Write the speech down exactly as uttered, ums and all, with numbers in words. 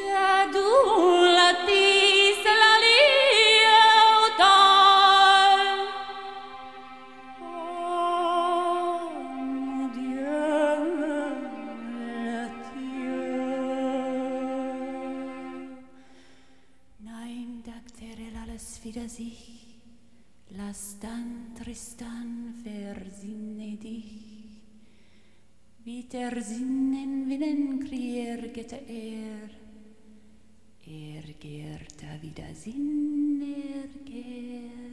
Wieder sich, lass dann Tristan versinne dich, wie der Sinnen Willen kriegete er, er gehrt da wieder Sinn, er gehrt.